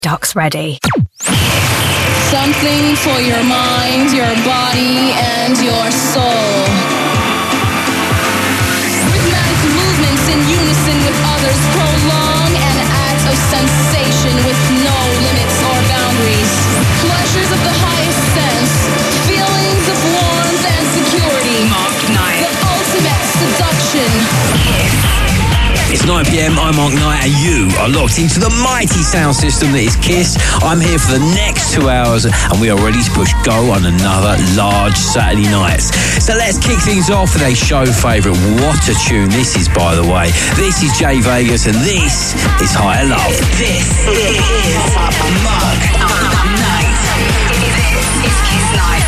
Doc's ready. Something for your mind, your body, and your soul. Rhythmic movements in unison with others prolong an act of sensation with no limits or boundaries. Pleasures of the highest sense, feelings of warmth and security. Mark Knight. The ultimate seduction. It's 9 p.m, I'm Mark Knight, and you are locked into the mighty sound system that is KISS. I'm here for the next 2 hours, and we are ready to push go on another large Saturday night. So let's kick things off with a show favourite. What a tune this is, by the way. This is Jay Vegas, and this is Higher Love. This is Mark Knight. This is KISS Live.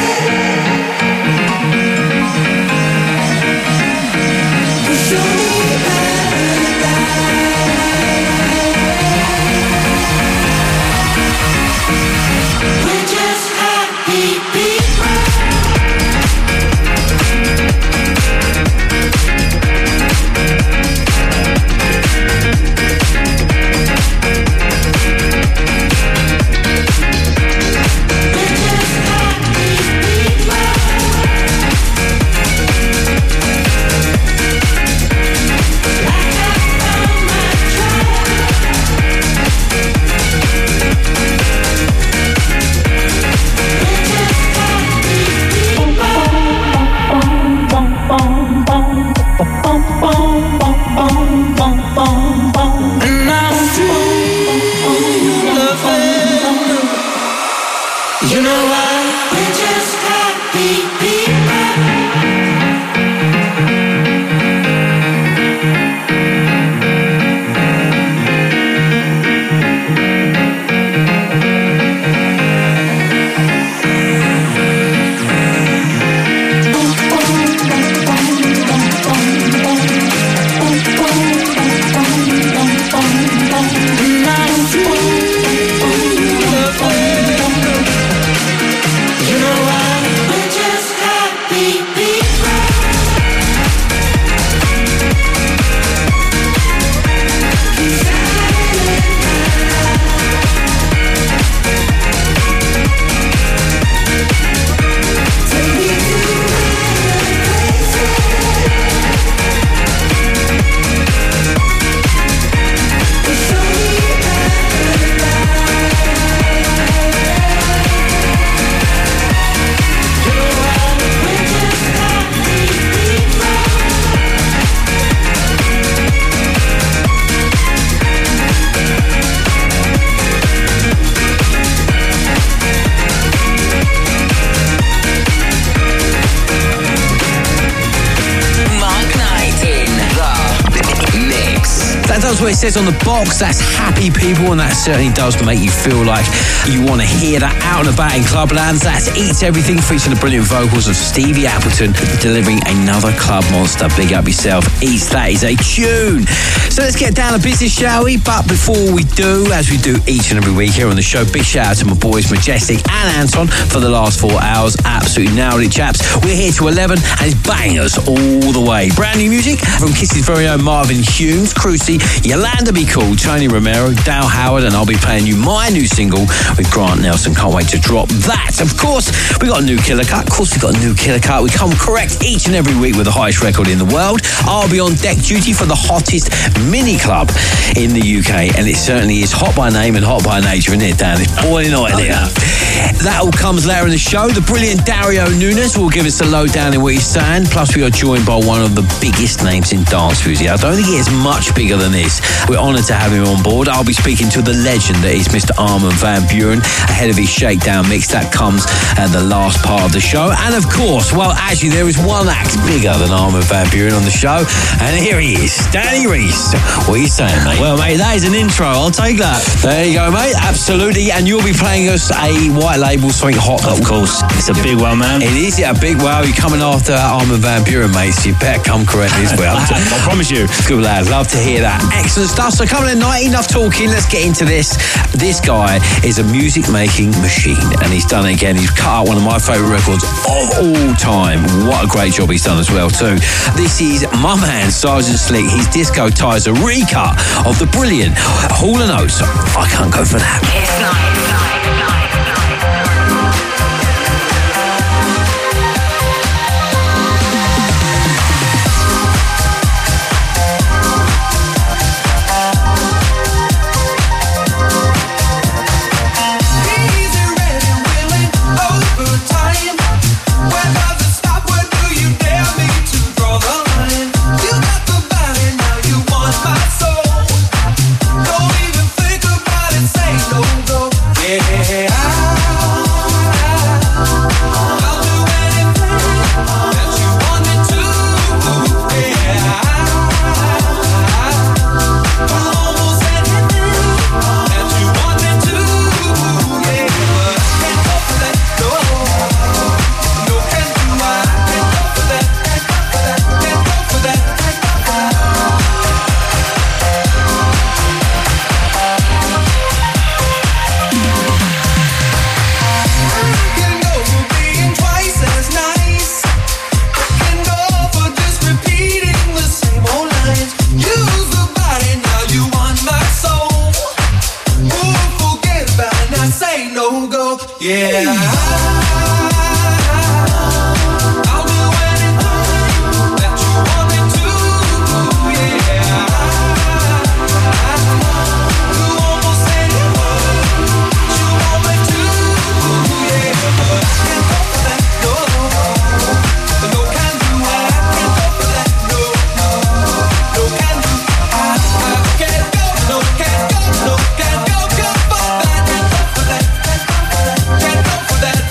Show me does what it says on the box. That's happy people, and that certainly does make you feel like you want to hear that out and about in clublands. That's Eats Everything, featuring the brilliant vocals of Stevie Appleton, delivering another club monster. Big up yourself, Eats. That is a tune. So let's get down to business, shall we? But before we do, as we do each and every week here on the show, big shout out to my boys Majestic and Anton for the last 4 hours. Absolutely nailed it, chaps. We're here to 11 and it's bangers all the way. Brand new music from Kiss's very own Marvin Humes, Cruci, Yolanda Be Cool, Tony Romero, Dale Howard, and I'll be playing you my new single with Grant Nelson. Can't wait to drop that. Of course, we got a new killer cut. Of course, we got a new killer cut. We come correct each and every week with the highest record in the world. I'll be on deck duty for the hottest mini club in the UK, and it certainly is hot by name and hot by nature, isn't it, Dan? It's boiling hot in here. That all comes later in the show. The brilliant Dario Nunes will give us the lowdown in what he's saying. Plus, we are joined by one of the biggest names in dance music. I don't think he is much bigger than this. We're honoured to have him on board. I'll be speaking to the legend that is Mr. Armin van Buuren ahead of his Shakedown mix. That comes at the last part of the show. And of course, well, actually, there is one act bigger than Armin van Buuren on the show. And here he is, Danny Reese. What are you saying, mate? Well, mate, that is an intro. I'll take that. There you go, mate. Absolutely. And you'll be playing us a white label, something hot. Of course. It's a big one, man. It is a big wow. You're coming after Armin van Buuren, mate, so you better come correct as well. I promise you. Good lad. Love to hear that. Excellent stuff. So coming at night, enough talking. Let's get into this. This guy is a music-making machine, and he's done it again. He's cut out one of my favourite records of all time. What a great job he's done as well, too. This is my man, Sergeant Slick. His Disco Ties, a recut of the brilliant Hall & Oates. I can't go for that. Kiss Night. That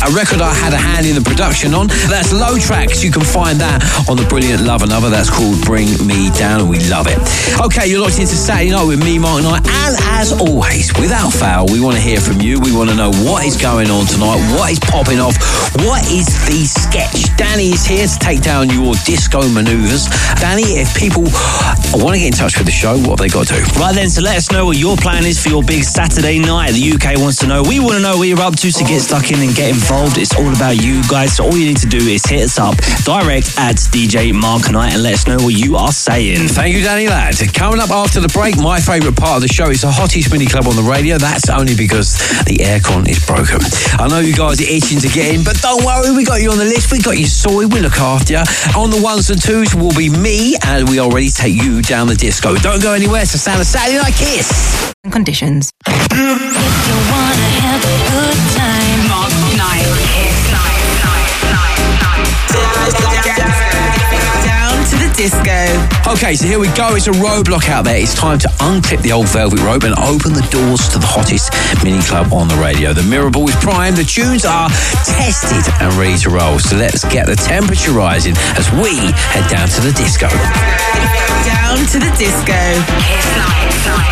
a record I had a hand in the production on. That's Low Tracks. You can find that on the brilliant Love Another. That's called Bring Me Down, and we love it. Okay, you're locked into Saturday Night with me, Mark Knight, and as always, without fail, we want to hear from you. We want to know what is going on tonight, what is popping off, what is the sketch. Danny is here to take down your disco manoeuvres. Danny, if people want to get in touch with the show, what have they got to do? Right then, so let us know what your plan is for your big Saturday night. The UK wants to know. We want to know what you're up to, so get stuck in and get involved. It's all about you guys, so all you need to do is hit us up direct at DJ Mark Knight and let us know what you are saying. Thank you, Danny Ladd. Coming up after the break, my favourite part of the show is the hottest mini club on the radio. That's only because the aircon is broken. I know you guys are itching to get in, but don't worry, we got you on the list. We got you sorted. We look after you. On the ones and twos will be me, and we already take you down the disco. Don't go anywhere. It's the sound of Saturday Night Kiss. Conditions. If you wanna have a good time, Mark Knight. Kiss Night. Down to the disco. Okay, so here we go. It's a roadblock out there. It's time to unclip the old velvet rope and open the doors to the hottest mini club on the radio. The mirror ball is primed. The tunes are tested and ready to roll. So let's get the temperature rising as we head down to the disco. Down to the disco. Kiss Night.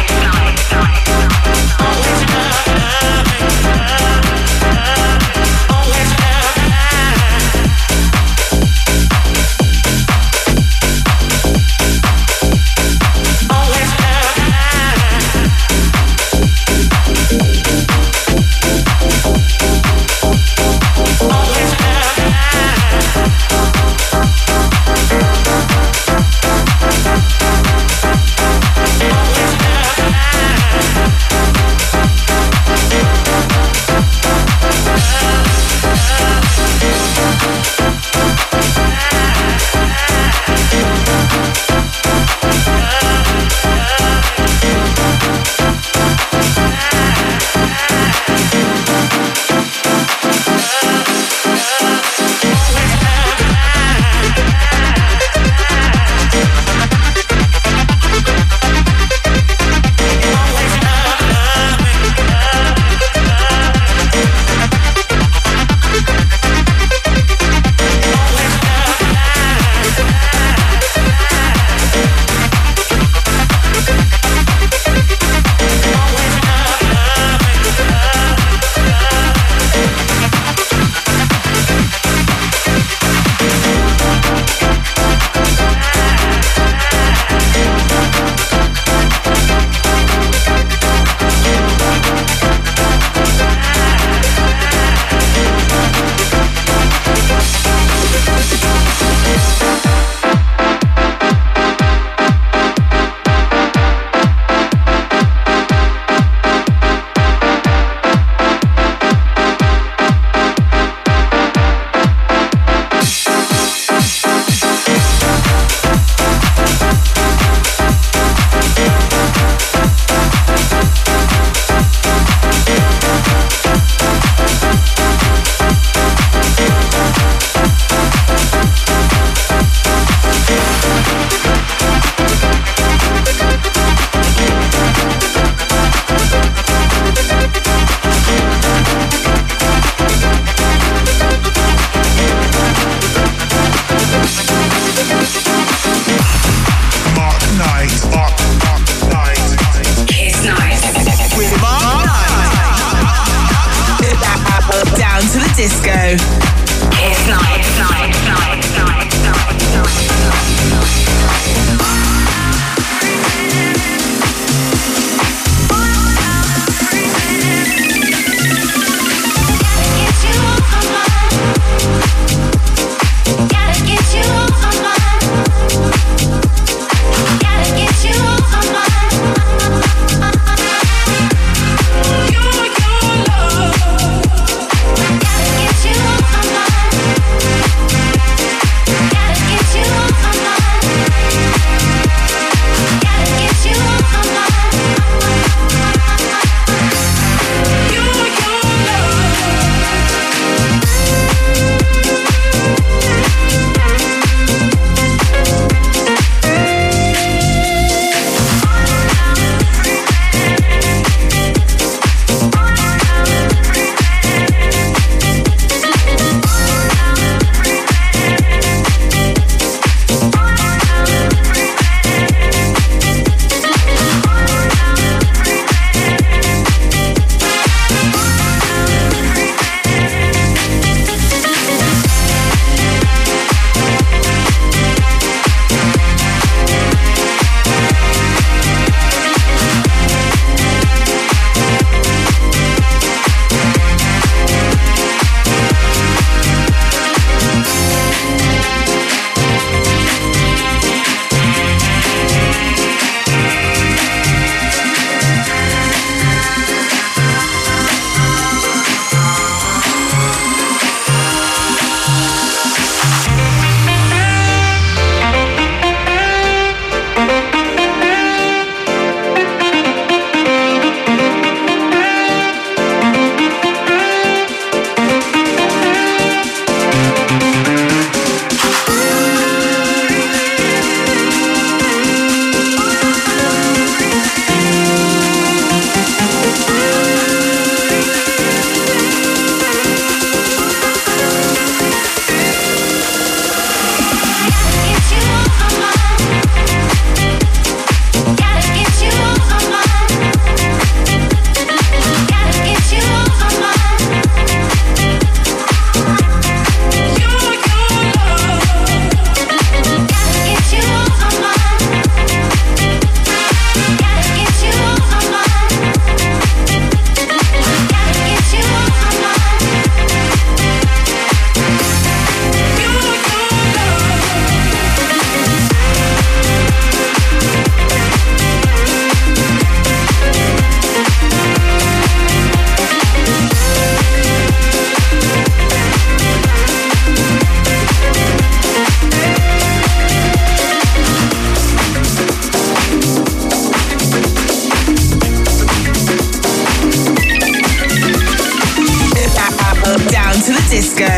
you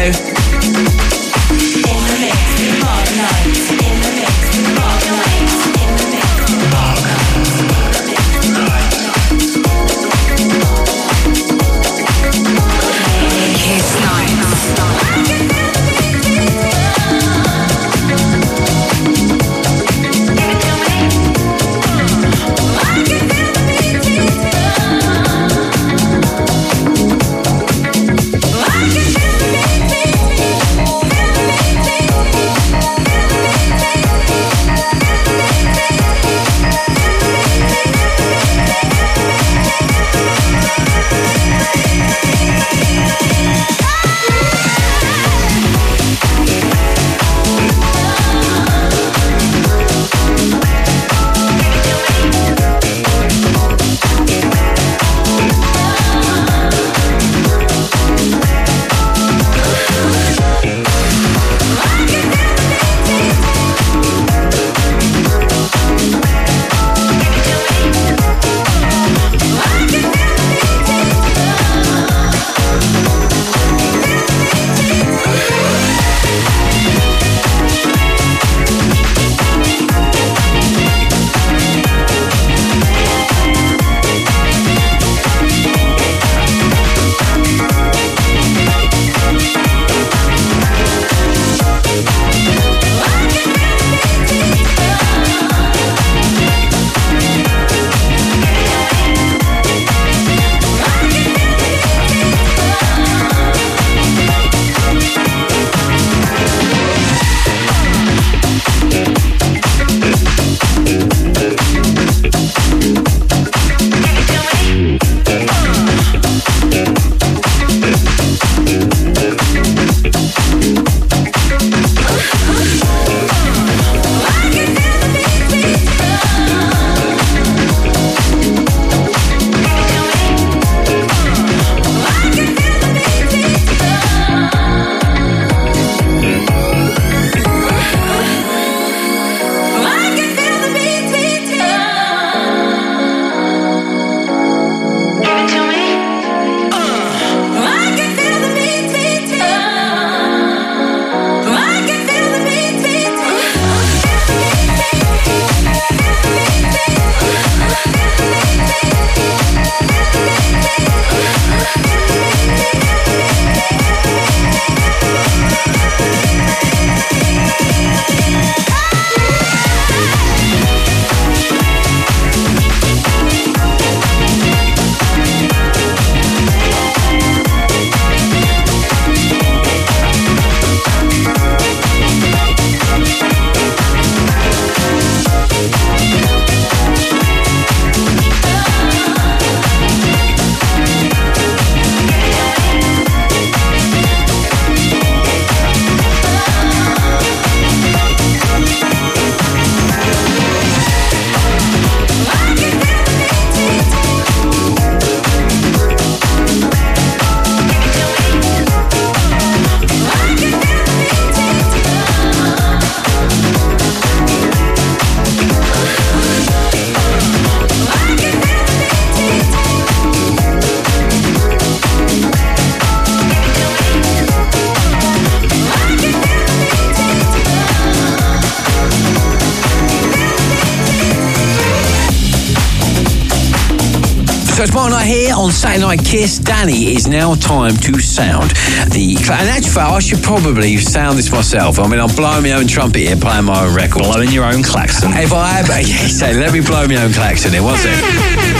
So it's Mark Knight here on Saturday Night Kiss. Danny, it's now time to sound the... And actually, I should probably sound this myself. I mean, I'm blowing my own trumpet here, playing my own record. Blowing your own klaxon. If I have... Yeah, so let me blow my own klaxon here. One second.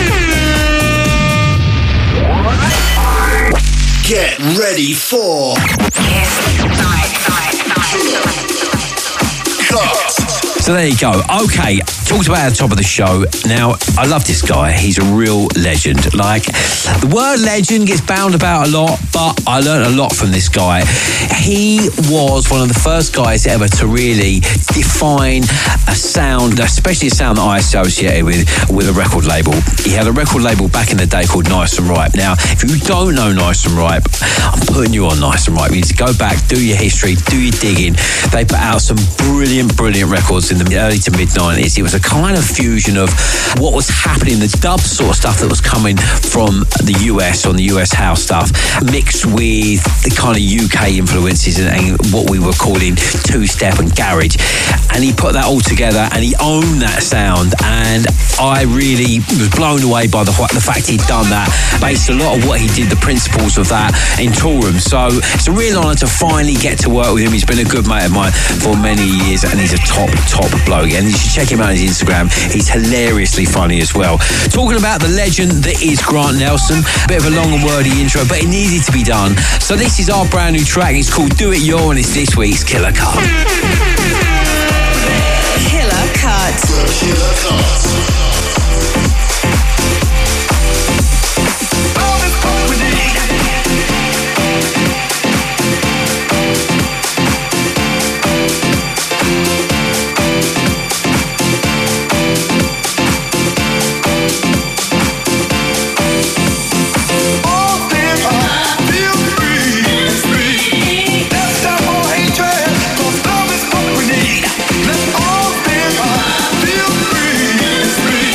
Get ready for... Kiss Night. Cut. So there you go. Okay, talked about at the top of the show. Now, I love this guy. He's a real legend. Like, the word legend gets bound about a lot, but I learned a lot from this guy. He was one of the first guys ever to really define a sound, especially a sound that I associated with a record label. He had a record label back in the day called Nice and Ripe. Now, if you don't know Nice and Ripe, I'm putting you on Nice and Ripe. You need to go back, do your history, do your digging. They put out some brilliant records in the early to mid-90s. It was a kind of fusion of what was happening, the dub sort of stuff that was coming from the US on the US house stuff, mixed mixed with the kind of UK influences and what we were calling two-step and garage. And he put that all together and he owned that sound. And I really was blown away by the fact he'd done that, based a lot of what he did, the principles of that in Toolroom. So it's a real honour to finally get to work with him. He's been a good mate of mine for many years and he's a top bloke. And you should check him out on his Instagram. He's hilariously funny as well. Talking about the legend that is Grant Nelson, a bit of a long and wordy intro, but it needed to be done. So this is our brand new track. It's called Do It Your, and it's this week's Killer Cut. Killer Cut. Killer Cut. Let's all feel free.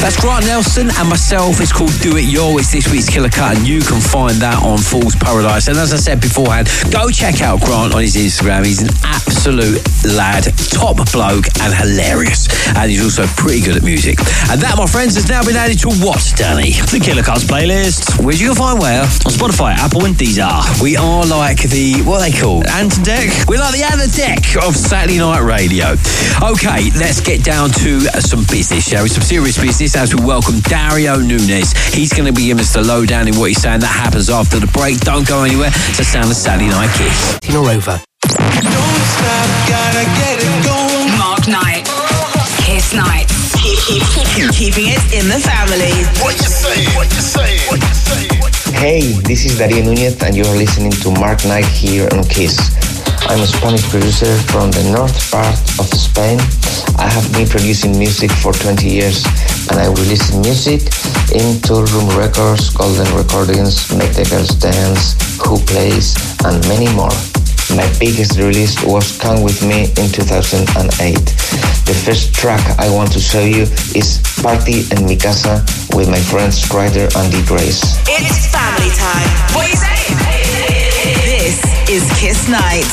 That's Grant Nelson and myself. It's called Do It Yo. It's this week's Killer Cut, and you can find that on Fool's Paradise. And as I said beforehand, go check out Grant on his Instagram. He's an absolute lad, top bloke and hilarious. And he's also pretty good at music. And that, my friends, has now been added to what, Danny? The Killer Cuts playlist. Where'd you go find where? On Spotify, Apple and Deezer. We are like the, what are they called? Antideck? We're like the Antideck of Saturday Night Radio. Okay, let's get down to some business, shall we? Some serious business as we welcome Dario Nunes. He's going to be giving us the lowdown in what he's saying. That happens after the break. Don't go anywhere. It's the sound of Saturday Night Kiss. Tino Rover. Don't stop, gotta get it going. Mark Knight. Kiss Night. Keeping it in the family. What you saying? What you saying? What you saying? Hey, this is Dario Núñez and you're listening to Mark Knight here on Kiss. I'm a Spanish producer from the north part of Spain. I have been producing music for 20 years and I release music in Tour Room Records, Golden Recordings, Make the Girls Dance, Who Plays, and many more. My biggest release was Come With Me in 2008. The first track I want to show you is Party en Mi Casa with my friends Ryder and Dee Grace. It's family time. What are you saying? This is Kiss Nights.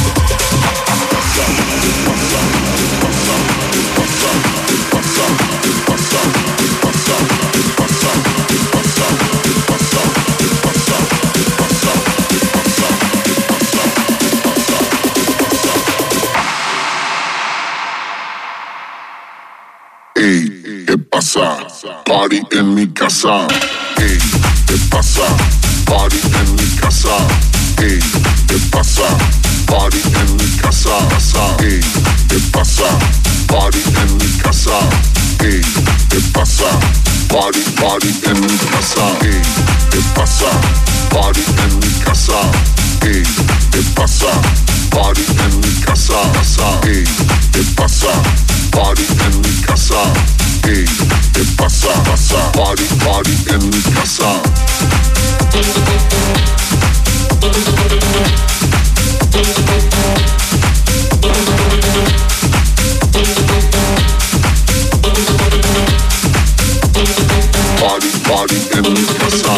Ey, ¿qué pasa? Party en mi casa. Ey, ¿qué pasa? Party en mi casa. Ey, ¿qué pasa? Party en mi casa. Ey, ¿qué pasa? Party en mi casa. Ey, ¿qué pasa? Party en mi casa. Ey, ¿qué pasa? Party en mi casa. Ey, ¿qué pasa? Party en mi casa. Ey, ¿qué pasa? Party en mi casa. Ey, ¿qué pasa? Party en mi casa. Party en mi casa.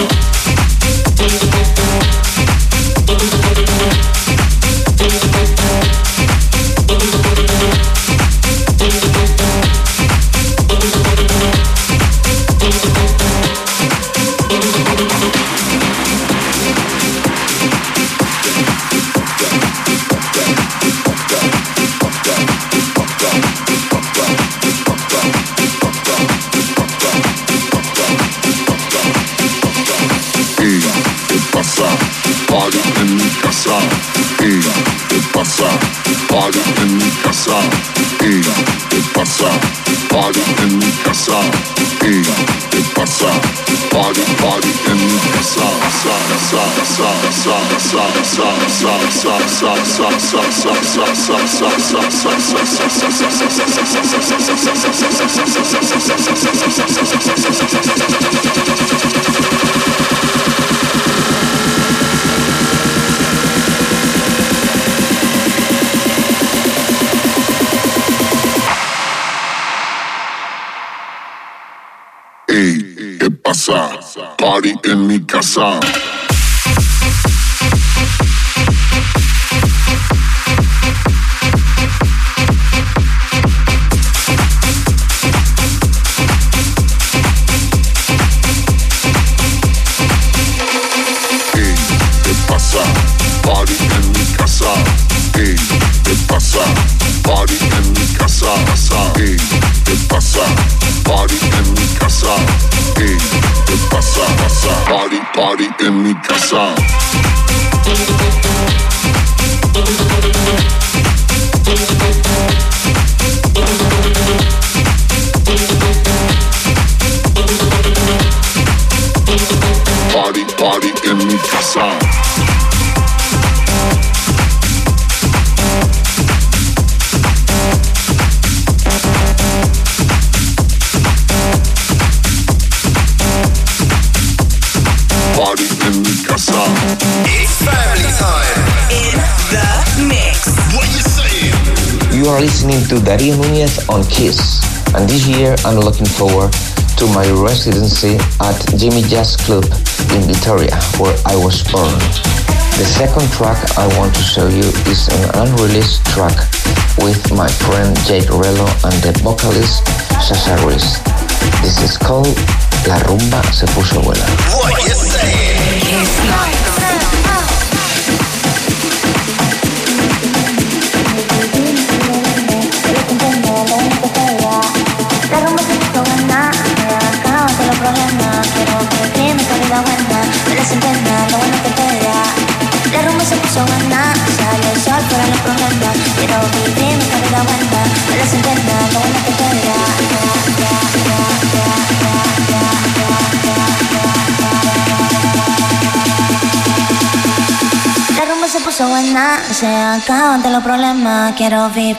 Party en mi casa, ey, ¿qué pasa? Party en mi casa, ey, ¿qué pasa? Party en mi casa, ey, ¿qué pasa? Party en mi casa, Ey, ¿qué pasa? Party en mi casa. Ey, ¿qué pasa? Party en mi casa. Ey, ¿qué pasa? Party en mi casa. Ey, ¿qué pasa? Party en mi casa. Ey, ¿qué pasa? Party en mi casa. Party en mi casa. Party in mi casa. It's family time. In the mix. What you saying? You are listening to Dario Núñez on Kiss, and this year I'm looking forward to my residency at Jimmy Jazz Club in Vitoria, where I was born. The second track I want to show you is an unreleased track with my friend Jake Rello and the vocalist Sasha Reese. This is called La Rumba Se Puso Buena. What you saying? Kiss Night. La rumba se puso buena, acábate los problemas. Quiero que primes la vida buena, no les entiendas lo bueno que te da. La rumba se puso buena, sale el sol fuera los problemas. Quiero que primes la vida buena, no les entiendas lo bueno que te da. La rumba se puso buena, se acaban de los problemas. Quiero vivir.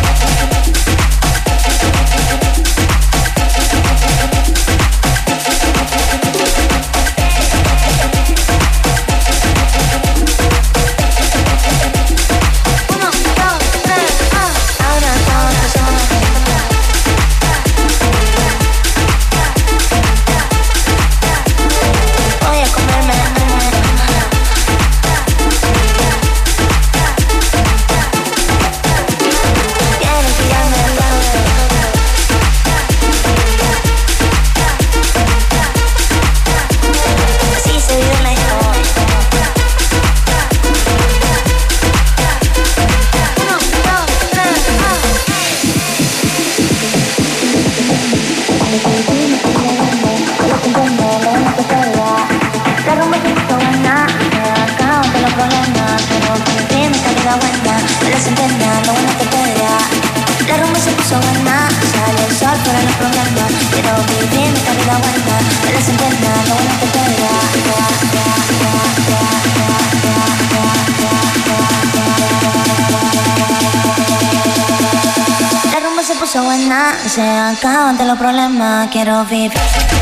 Se acaban de los problemas, quiero vivir.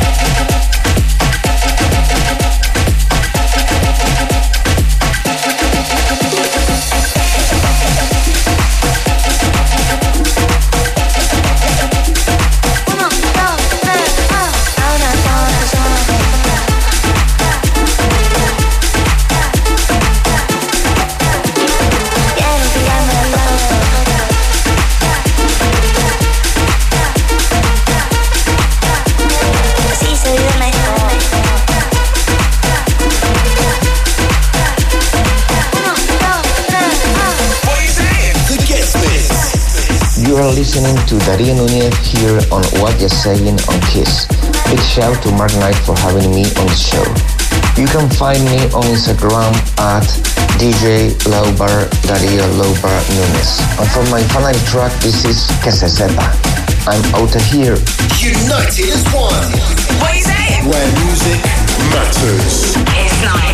Listening to Darío Núñez here on What You're Saying on Kiss. Big shout to Mark Knight for having me on the show. You can find me on Instagram at DJ Laubar Darío Laubar Núñez. And for my final track, this is Que Se Sepa. I'm out of here. United as one. What are you saying? Where music matters. Kiss Night.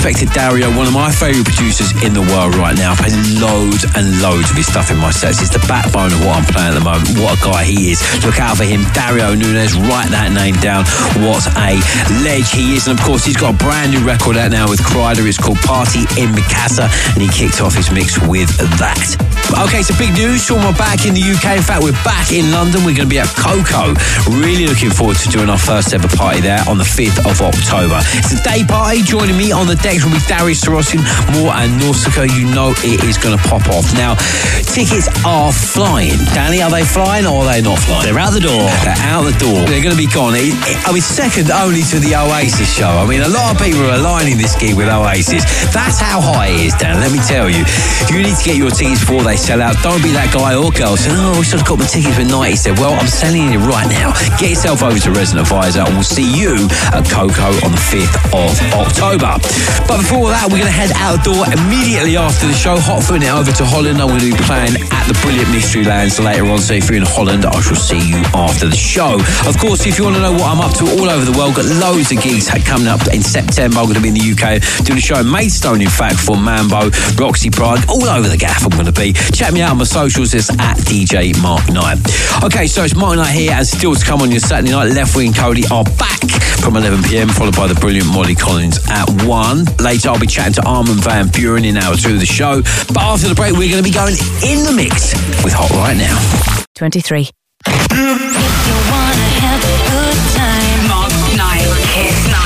respected Dario, one of my favourite producers in the world right now. I play loads and loads of his stuff in my sets. It's the backbone of what I'm playing at the moment. What a guy he is. Look out for him, Dario Nunes. Write that name down. What a ledge he is. And of course, he's got a brand new record out now with Kryder. It's called Party in Mikasa, and he kicked off his mix with that. Okay, so big news. Sean, we're back in the UK. In fact, we're back in London. We're going to be at Coco. Really looking forward to doing our first ever party there on the 5th of October. It's a day party. Joining me on the decks will be Darius Syrossian, Moore and Nausicaa. You know it is going to pop off. Now, tickets are flying. Danny, are they flying or are they not flying? They're out the door. They're out the door. They're going to be gone. Second only to the Oasis show. I mean, a lot of people are aligning this gig with Oasis. That's how high it is, Dan. Let me tell you. You need to get your tickets before they sell out. Don't be that guy or girl saying, I wish I'd got my tickets for night. He said, well, I'm selling it right now. Get yourself over to Resident Advisor and we'll see you at Coco on the 5th of October. But before that, we're going to head out the door immediately after the show. Hot footing it over to Holland. I'm going to be playing at the Brilliant Mystery Lands later on. So if you're in Holland, I shall see you after the show. Of course, if you want to know what I'm up to all over the world, got loads of gigs coming up in September. I'm going to be in the UK doing a show in Maidstone, in fact, for Mambo, Roxy Prague, all over the gaff I'm going to be. Check me out on my socials. It's at DJ Mark Knight. Okay, so it's Mark Knight here, and still to come on your Saturday night. Left Wing Cody are back from 11 p.m, followed by the brilliant Molly Collins at 1. Later, I'll be chatting to Armin van Buuren in hour 2 of the show. But after the break, we're going to be going in the mix with Hot Right Now. 23. If you wanna have a good time, Mark Knight, Kiss Night.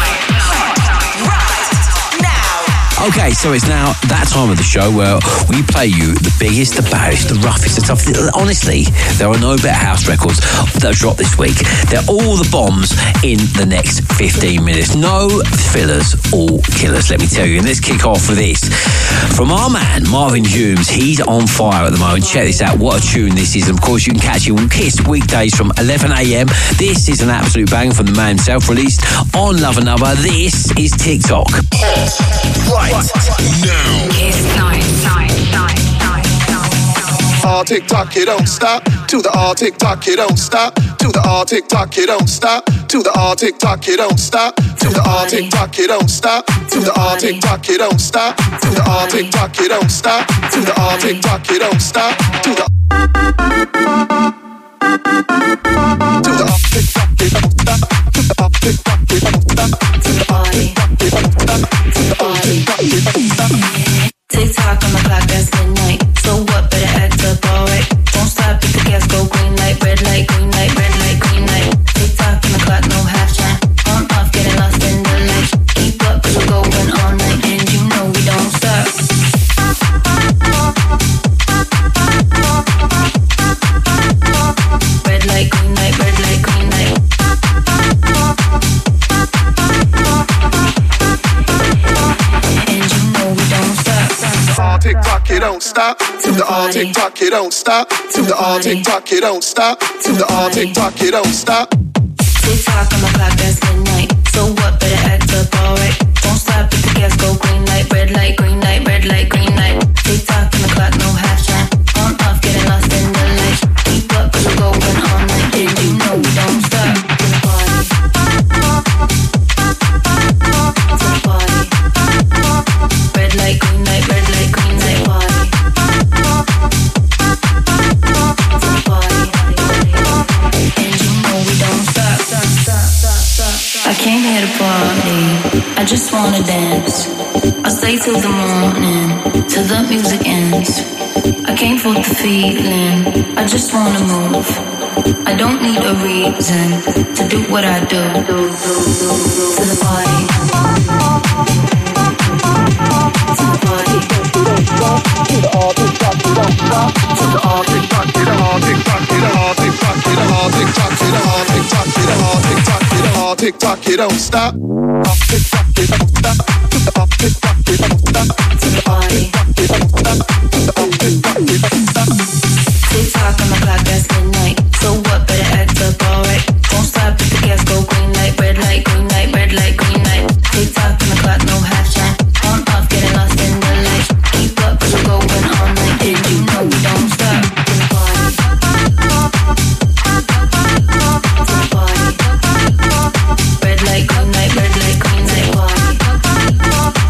Okay, so it's now that time of the show where we play you the biggest, the baddest, the roughest, the toughest. Honestly, there are no better house records that have dropped this week. They're all the bombs in the next 15 minutes. No fillers, all killers, let me tell you. And let's kick off with this. From our man, Marvin Humes, he's on fire at the moment. Check this out, what a tune this is. And of course, you can catch him on Kiss weekdays from 11 a.m. This is an absolute bang from the man himself, released on Love Another. This is TikTok. Right now. Kiss Night. All TikTok, you don't stop. To the all TikTok, you don't stop. To the all TikTok, you don't stop. To the all TikTok, you don't stop. To the all TikTok, you don't stop. To the all TikTok, you don't stop. To the all TikTok, you don't stop. To the all TikTok, you don't stop. To the all TikTok, you don't stop. To the all TikTok, you don't stop. To the all TikTok, you don't stop. To the all TikTok, you don't stop. TikTok on the clock, that's midnight. So what, better act up, alright. Don't stop, if the gas go green light, red light, green light, red light, green light. TikTok on the clock, no half time. On, off, getting lost in the light. Keep up, cause we're going all night. And you know we don't stop. Red light, green light, red light, green light. And you know we don't stop. All TikTok, you don't stop. To the all TikTok, you don't stop. To the all TikTok, you don't stop. To the all TikTok, you don't stop. TikTok on the clock, that's midnight. So what, better act up, alright. Don't stop, if the gas go green light, red light, green light, red light, green light. TikTok on the clock, no half time. On, off, getting lost in the light. Keep up, cause we're going all night. And you know we don't stop. To the party. To the party. Red light, green light, red light, green light, party. To the party. And you know we don't stop. I came here to party, I just wanna dance. I stay till the morning, till the music ends. I came for the feeling, I just wanna move. I don't need a reason to do what I do. To the party. To the party. To the all TikTok, you don't stop. To the all TikTok, to the all TikTok, to the all TikTok, to the all TikTok, to the all TikTok, to the all TikTok, to the all TikTok, you don't stop. All TikTok, you don't stop. To the all TikTok, you don't stop. To the party, you don't stop. To the all TikTok, you don't stop. TikTok on the clock, that's midnight. So what, better act up, alright. Don't stop, if the gas go green light, red light, green light, red light, green light. TikTok on the clock, no half time. On, off, getting lost in the light. Keep up, cause we're going all night. And you know we don't stop. To the party. To the party. Red light, green light, red light, green light, party.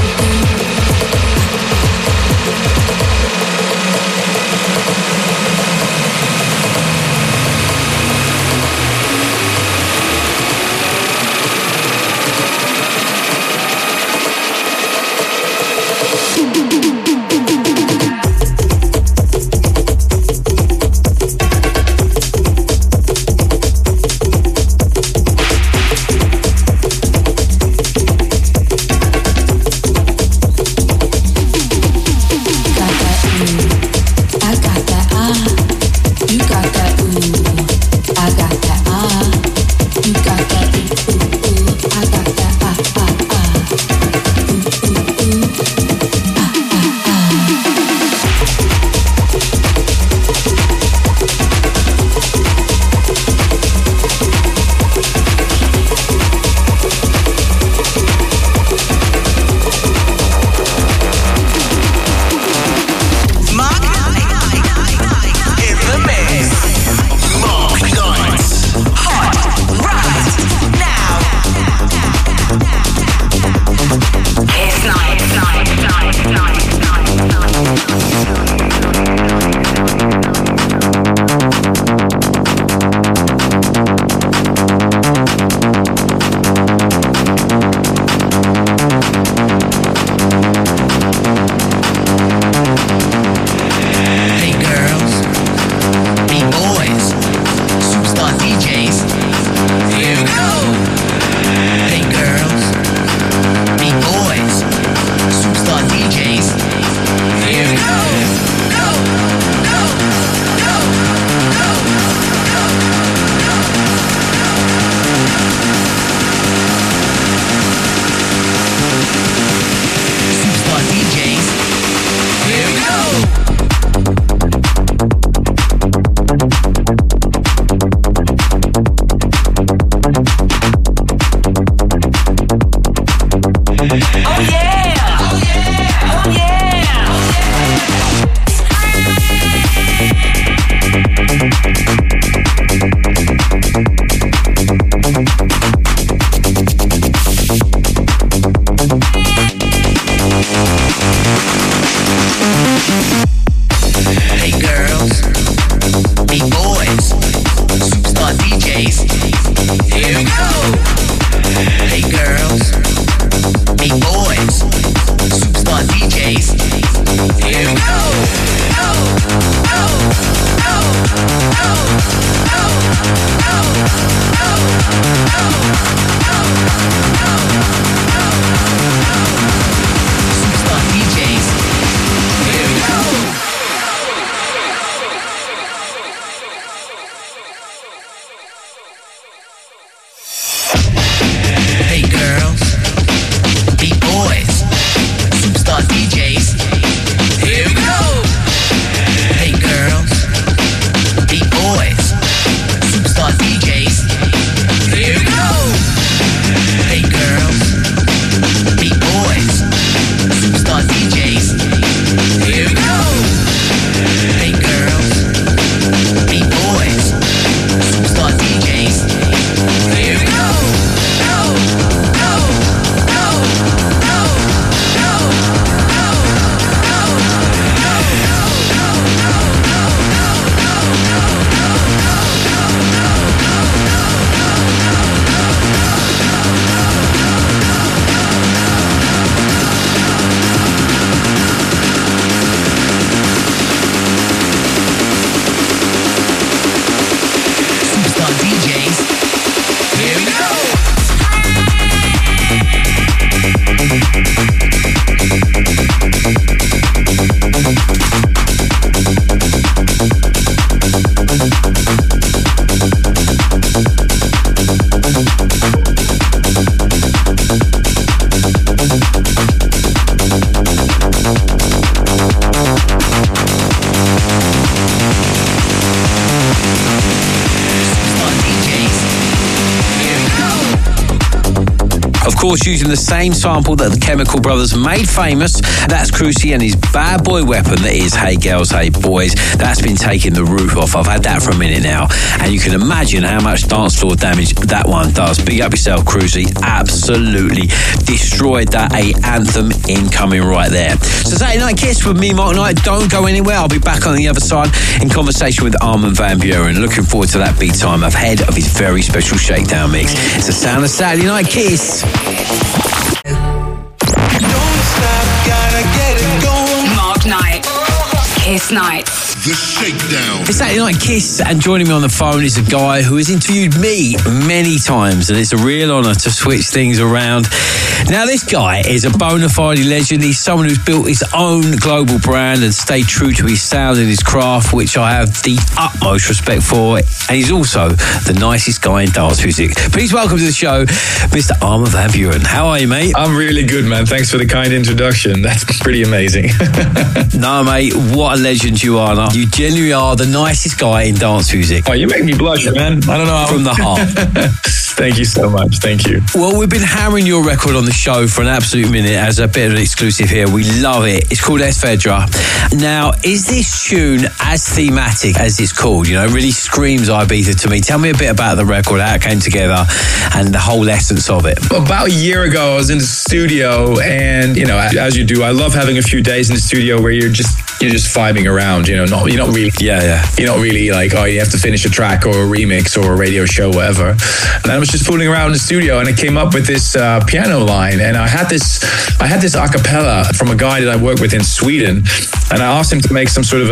DJs. Here we go. Superstar DJs. Here we go. Hey girls, hey boys, superstar DJs. Here we go. Hey girls, hey boys, superstar DJs. Here we go. Hey girls, hey boys, superstar DJs. Here we go. Hey girls, hey boys, superstar DJs. Here we go. Superstar DJs. Here we go. Of course, using the same sample that the Chemical Brothers made famous, that's Cruci and his bad boy weapon that is Hey Girls, Hey Boys. That's been taking the roof off. I've had that for a minute now, and you can imagine how much dance floor damage that one does. Big up yourself, Cruci. Absolutely destroyed that. A anthem incoming right there. So Saturday Night Kiss with me, Mark Knight. Don't go anywhere. I'll be back on the other side in conversation with Armin van Buuren. Looking forward to that big time ahead of his very special Shakedown mix. It's the sound of Saturday Night Kiss. Mark Knight. Kiss Night. The Shakedown. It's Saturday Night Kiss, and joining me on the phone is a guy who has interviewed me many times, and it's a real honour to switch things around. Now, this guy is a bona fide legend. He's someone who's built his own global brand and stayed true to his sound and his craft, which I have the utmost respect for. And he's also the nicest guy in dance music. Please welcome to the show, Mr. Armin van Buuren. How are you, mate? I'm really good, man. Thanks for the kind introduction. That's pretty amazing. No, mate, what a legend you are. You genuinely are the nicest guy in dance music. Oh, you make me blush, man. I don't know. From the heart. Thank you so much. Thank you. Well, we've been hammering your record on the show for an absolute minute as a bit of an exclusive here. We love it. It's called Esvedra. Now, is this tune as thematic as it's called? You know, it really screams Ibiza to me. Tell me a bit about the record, how it came together, and the whole essence of it. About a year ago, I was in the studio, and you know, as you do, I love having a few days in the studio where you're just vibing around. You know, you're not really, you're not really like, oh, you have to finish a track or a remix or a radio show, whatever. And I was just fooling around in the studio, and I came up with this piano line, and I had this a cappella from a guy that I work with in Sweden, and I asked him to make some sort of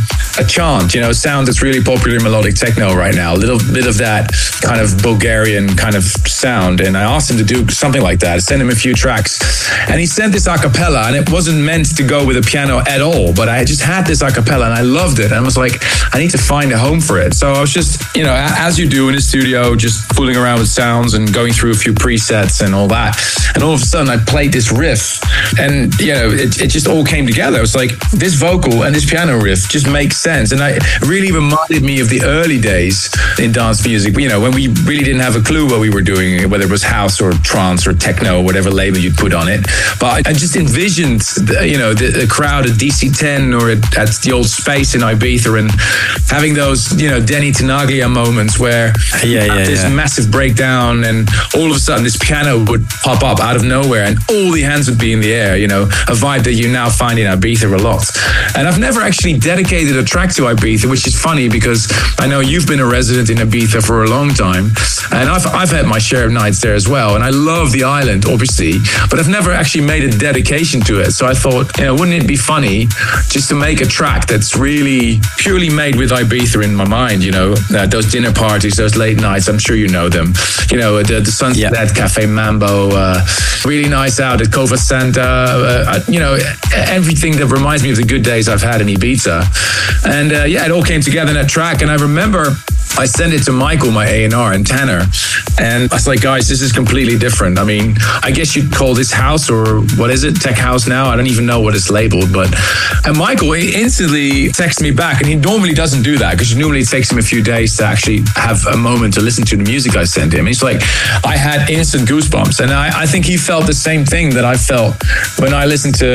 a chant, you know, a sound that's really popular in melodic techno right now, a little bit of that kind of Bulgarian kind of sound, and I asked him to do something like that. I sent him a few tracks, and he sent this a cappella, and it wasn't meant to go with a piano at all, but I just had this a cappella, and I loved it, and I was like, I need to find a home for it. So I was just, you know, as you do in the studio, just fooling around with sounds and going through a few presets and all that, and all of a sudden I played this riff, and you know, it just all came together. It was like, this vocal and this piano riff just makes sense, and it really reminded me of the early days in dance music, you know, when we really didn't have a clue what we were doing, whether it was house or trance or techno or whatever label you'd put on it. But I just envisioned, you know, the crowd at DC10 or at the old Space in Ibiza, and having those, you know, Denny Tenaglia moments where this massive breakdown, and all of a sudden this piano would pop up out of nowhere, and all the hands would be in the air, you know, a vibe that you now find in Ibiza a lot. And I've never actually dedicated a track to Ibiza, which is funny because I know you've been a resident in Ibiza for a long time, and I've had my share of nights there as well, and I love the island, obviously, but I've never actually made a dedication to it. So I thought, wouldn't it be funny just to make a track that's really purely made with Ibiza in my mind, those dinner parties, those late nights, I'm sure you know them, the Sunset at Cafe Mambo, really nice out at Cova Santa, everything that reminds me of the good days I've had in Ibiza. And it all came together in that track. And I remember I sent it to Michael, my A&R, and Tanner. And I was like, guys, this is completely different. I mean, I guess you'd call this house, or what is it? Tech house now? I don't even know what it's labeled. And Michael instantly texted me back. And he normally doesn't do that because normally it takes him a few days to actually have a moment to listen to the music I sent him. He's like, I had instant goosebumps. And I think he felt the same thing that I felt when I listened to,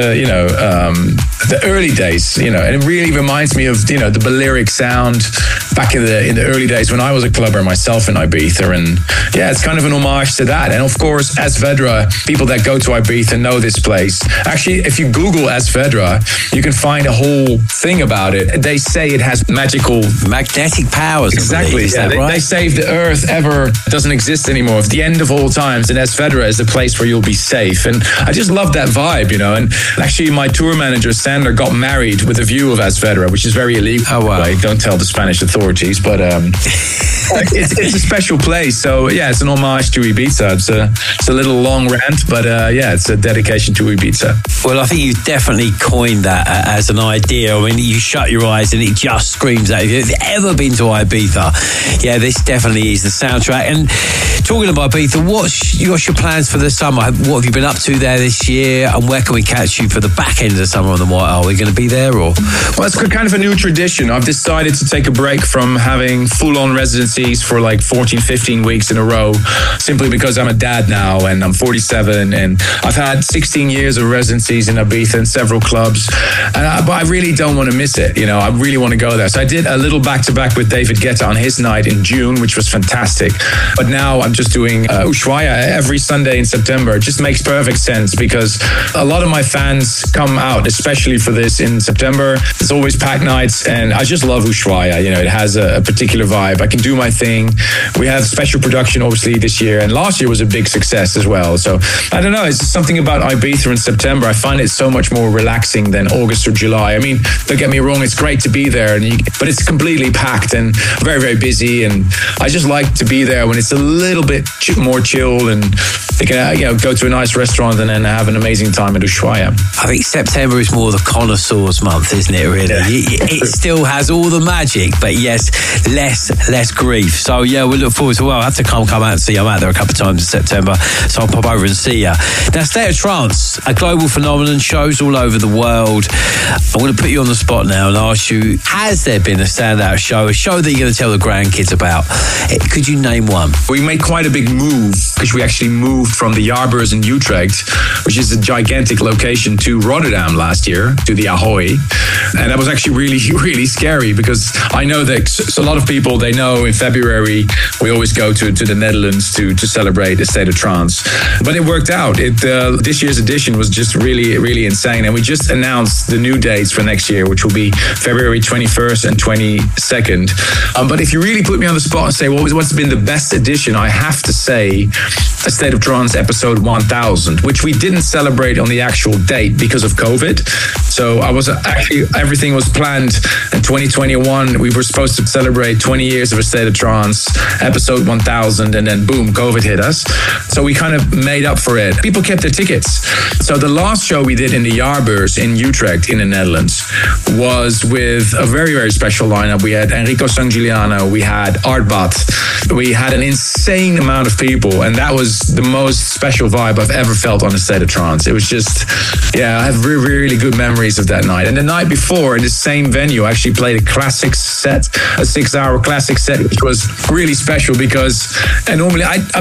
the early days, and it really reminds me of, the Balearic sound back in the early days when I was a clubber myself in Ibiza. And it's kind of an homage to that. And of course, Esvedra, people that go to Ibiza know this place. Actually, if you Google Esvedra, you can find a whole thing about it. They say it has magnetic powers. Exactly. They say if the earth ever doesn't exist anymore, if the end of all times, then Esvedra is the place where you'll be safe. And I just love that vibe, And actually, my tour manager, Sander, got married with a view of Esvedra, which is very illegal. Oh, wow. Don't tell the Spanish authorities, but it's a special place. So, it's an homage to Ibiza. It's a little long rant, but it's a dedication to Ibiza. Well, I think you've definitely coined that as an idea. I mean, you shut your eyes and it just screams at you. If you've ever been to Ibiza, this definitely is the soundtrack. And talking about Ibiza, what's your plans for the summer? What have you been up to there this year? And where can we catch you for the back end of the summer on the White? Are we going to be there or? Well, it's kind of a new tradition. I've decided to take a break from having full-on residencies for like 14, 15 weeks in a row, simply because I'm a dad now and I'm 47 and I've had 16 years of residencies in Ibiza and several clubs. But I really don't want to miss it. I really want to go there. So I did a little back-to-back with David Guetta on his night in June, which was fantastic. But now I'm just doing Ushuaia every Sunday in September. It just makes perfect sense because a lot of my fans come out, especially for this in September. It's always packed nights and I just love Ushuaia. It has a particular vibe. I can do my thing. We have special production obviously this year, and last year was a big success as well. So I don't know, it's just something about Ibiza in September. I find it so much more relaxing than August or July. I mean, don't get me wrong, it's great to be there, but it's completely packed and very, very busy. And I just like to be there when it's a little bit more chilled and they can go to a nice restaurant and then have an amazing time at Ushuaia. I think September is more the connoisseurs month, isn't it, really? Yeah. It still has all the magic, but yes, less grief. So we look forward to, I'll have to come out and see you. I'm out there a couple of times in September, so I'll pop over and see you. Now, State of Trance, a global phenomenon, shows all over the world. I'm going to put you on the spot now and ask you, has there been a standout show, a show that you're going to tell the grandkids about? Could you name one? We made quite a big move because we actually moved from the Jaarbeurs in Utrecht, which is a gigantic location, to Rotterdam last year, to the Ahoy. And that was actually really, really scary because I know that a lot of people, they know in February we always go to the Netherlands to celebrate the State of Trance. But it worked out. This year's edition was just really, really insane. And we just announced the new dates for next year, which will be February 21st and 22nd. But if you really put me on the spot and say, what's been the best edition, I have to say a State of Trance episode 1000, which we didn't celebrate on the actual date because of COVID. So everything was planned in 2021. We were supposed to celebrate 20 years of a State of Trance, episode 1000, and then boom, COVID hit us. So we kind of made up for it. People kept their tickets. So the last show we did in the Jaarbeurs in Utrecht in the Netherlands was with a very, very special lineup. We had Enrico Sangiuliano, we had Artbat, we had an insane amount of people, and that was the most special vibe I've ever felt on a State of Trance. It was just, I have really, really good memories of that night. And the night before, in the same venue, I actually played a classic set, a 6-hour classic set, which was really special because, and normally,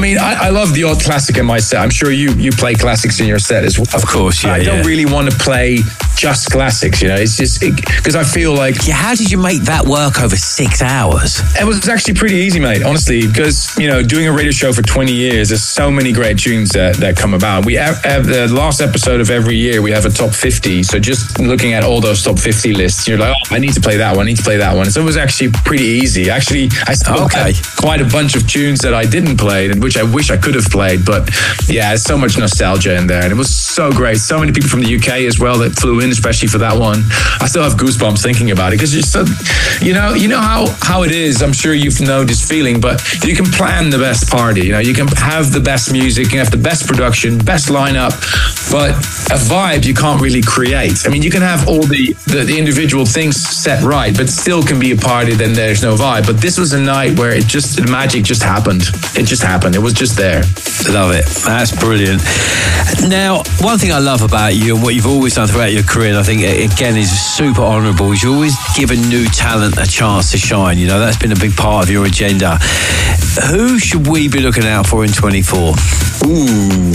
I love the odd classic in my set. I'm sure you play classics in your set as well. Of course, yeah. I don't really want to play just classics, you know. It's just because I feel like... Yeah, how did you make that work over 6 hours? It was actually pretty easy, mate, honestly, because, you know, doing a radio show for 20 years, there's so many great tunes that come about. We have the last episode of every year, we have a top 50. So just looking at all those top 50 lists, you're like, oh, I need to play that one, I need to play that one. So it was actually pretty easy. Actually, I still had quite a bunch of tunes that I didn't play, and which I wish I could have played. But yeah, there's so much nostalgia in there. And it was so great. So many people from the UK as well that flew in, especially for that one. I still have goosebumps thinking about it because you're so, you know how it is. I'm sure you've known this feeling, but you can plan the best party. You know, you can have the best music, you can have the best production, best lineup, but a vibe you can't really create. I mean, you can have all the individual things set right, but still can be a party, then there's no vibe. But this was a night where the magic just happened. It just happened. It was just there. Love it. That's brilliant. Now, one thing I love about you and what you've always done throughout your career, and I think again is super honourable, is you always given new talent a chance to shine. You know, that's been a big part of your agenda. Who should we be looking out for in 24? Ooh,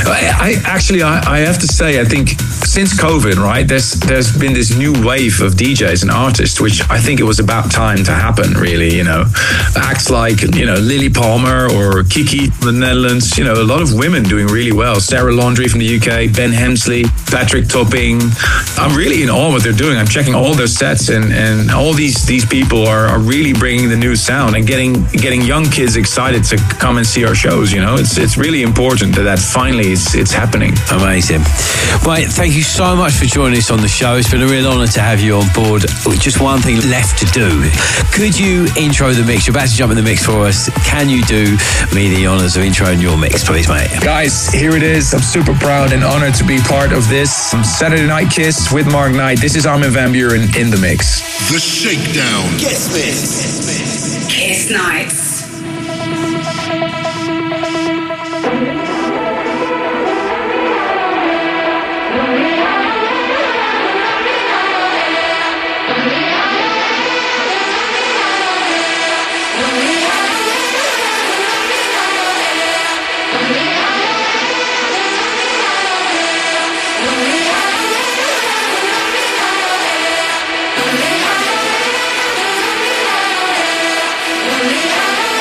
I have to say, I think since COVID, right, there's been this new wave of DJs and artists, which I think it was about time to happen, really. You know, acts like, you know, Lily Palmer or Kiki from the Netherlands, you know, a lot of women doing really well. Sarah Laundrie from the UK, Ben Hemsley, Patrick Topping. I'm really in awe of what they're doing. I'm checking all their sets, and all these people are really bringing the new sound and getting young kids excited to come and see our shows. You know, it's really important that finally it's happening. Amazing. Right, thank you so much for joining us on the show. It's been a real honour to have you on board. Just one thing left to do. Could you intro the mix? You're about to jump in the mix for us. Can you do me the honours of introing your mix, please, mate? Guys, here it is. I'm super proud and honoured to be part of this Saturday Night Kiss with Mark Knight. This is Armin van Buuren in the mix. The Shakedown. Kiss Mix. Kiss Nights. Yeah.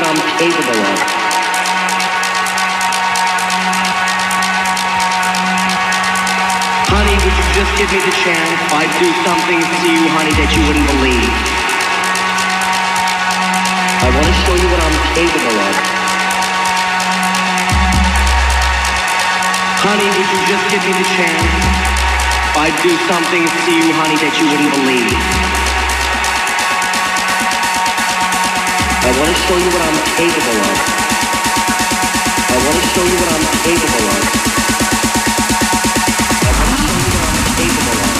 I'm capable of. Honey, would you just give me the chance? I'd do something to you, honey, that you wouldn't believe. I want to show you what I'm capable of. Honey, would you just give me the chance? I'd do something to you, honey, that you wouldn't believe. I want to show you what I'm capable of. I want to show you what I'm capable of. I want to show you what I'm capable of.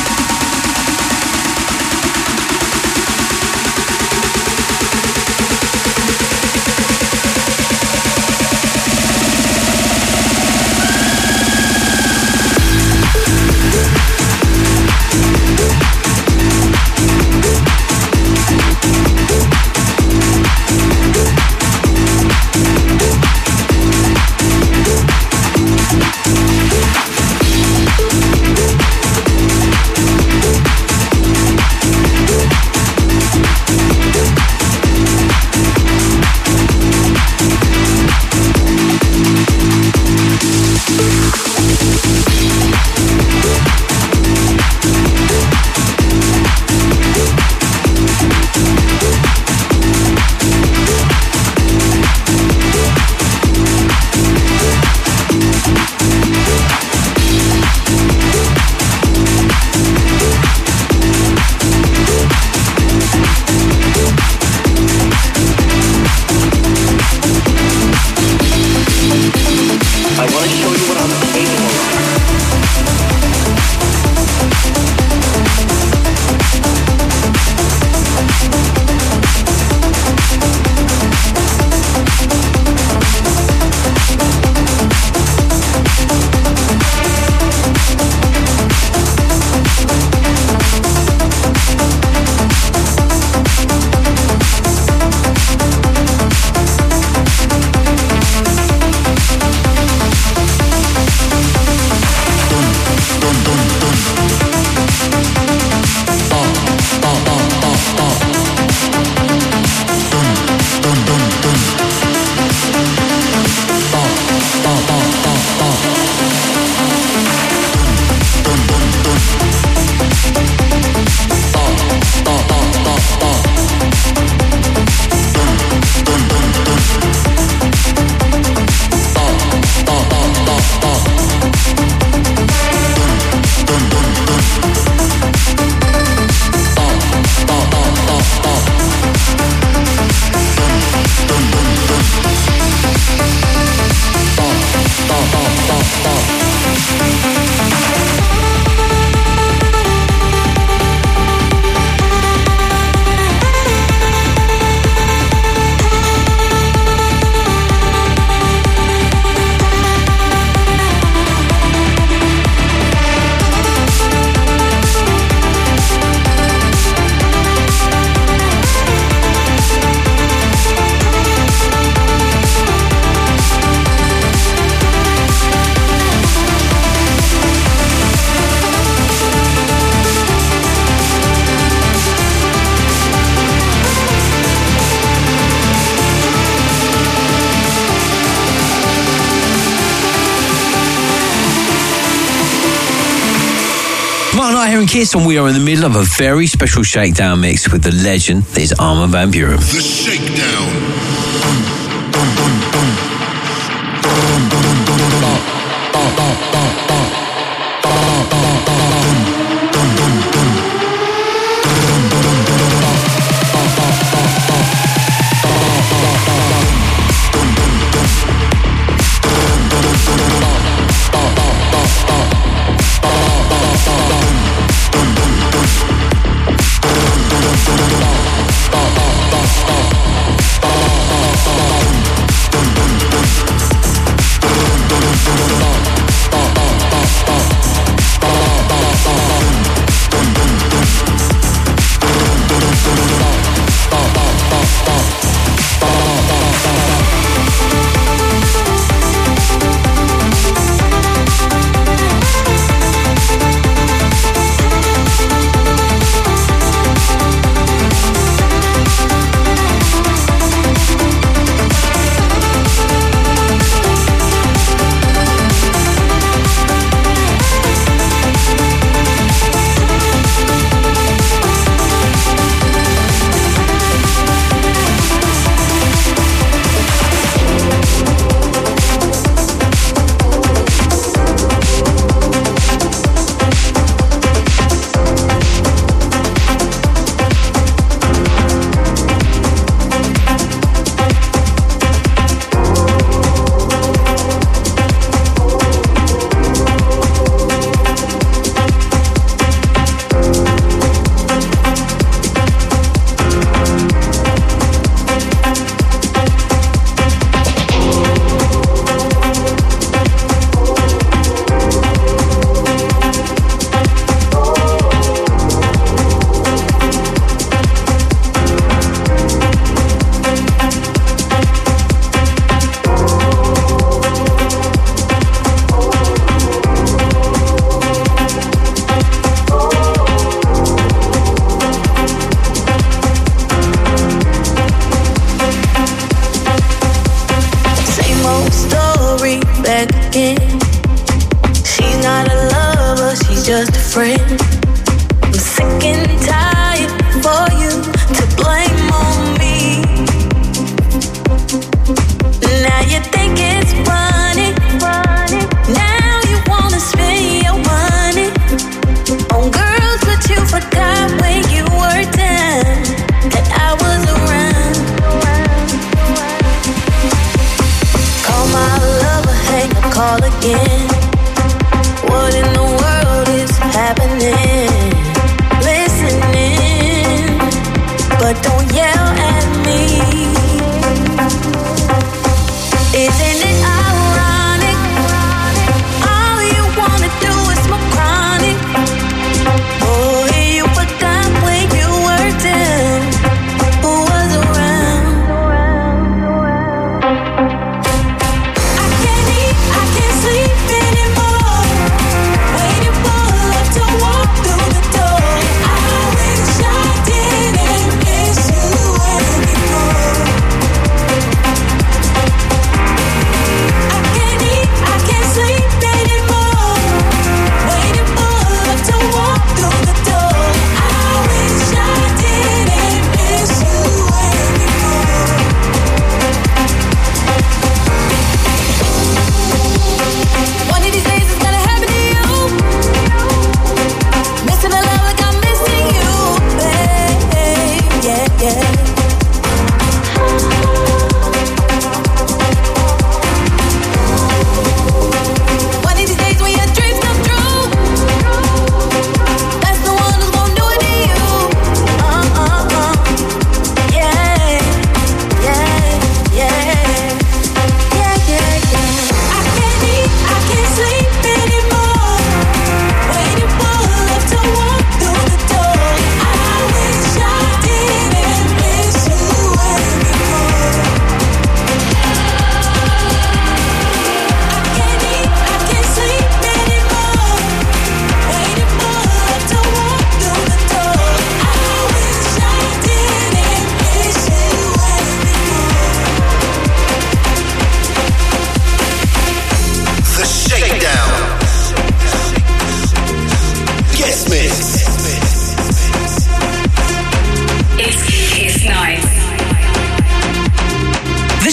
Here in Kiss, and we are in the middle of a very special shakedown mix with the legend that is Armin van Buuren. The Shakedown.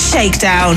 Shakedown.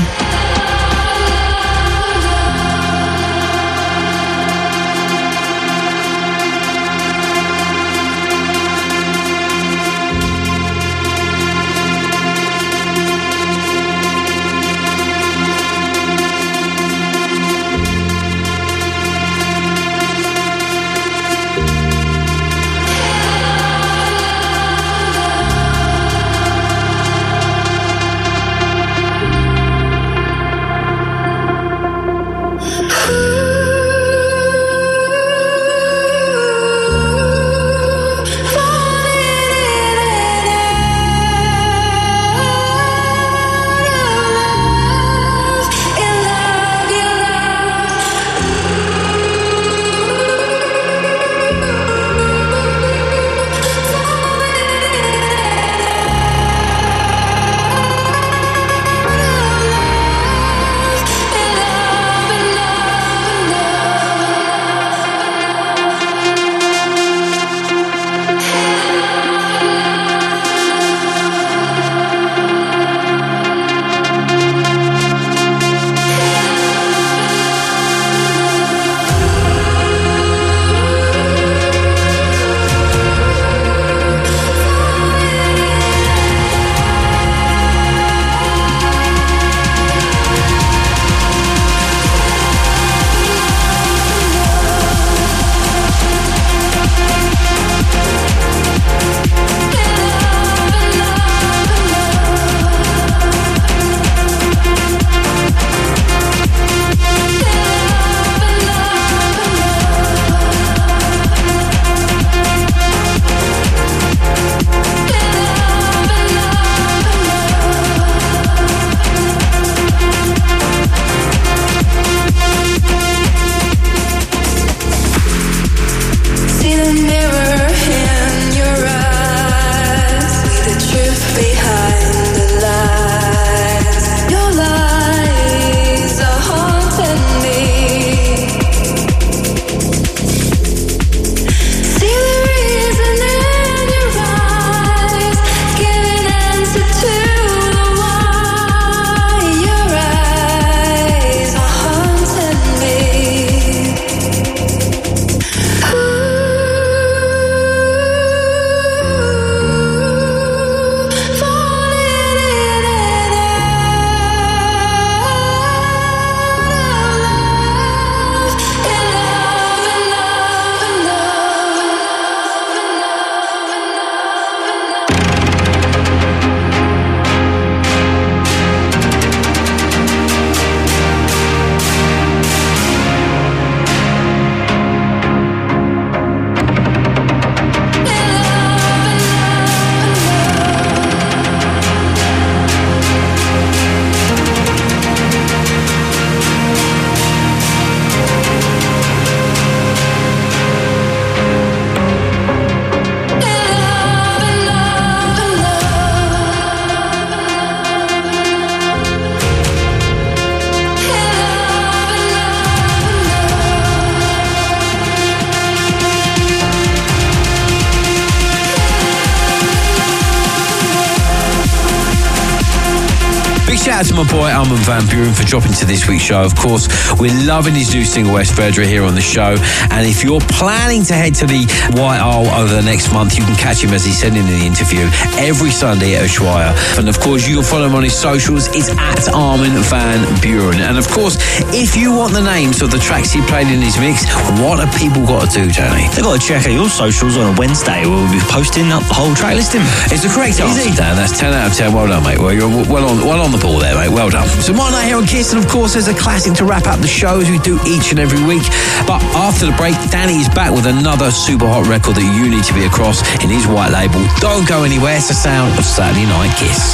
Shout out to my boy Armin van Buuren for dropping to this week's show. Of course, we're loving his new single West Fredra here on the show. And if you're planning to head to the White Isle over the next month, you can catch him as he's sending in the interview every Sunday at Ushuaia. And of course, you can follow him on his socials. It's at Armin van Buuren. And of course, if you want the names of the tracks he played in his mix, what have people got to do, Johnny? They've got to check out your socials on a Wednesday where we'll be posting up the whole track listing. It's the correct answer, Dan. That's 10 out of 10. Well done, mate. Well, you're well on the ball there, mate. Well done. So my night here on Kiss, and of course there's a classic to wrap up the show as we do each and every week. But after the break, Danny is back with another super hot record that you need to be across in his white label. Don't go anywhere. It's the sound of Saturday Night Kiss.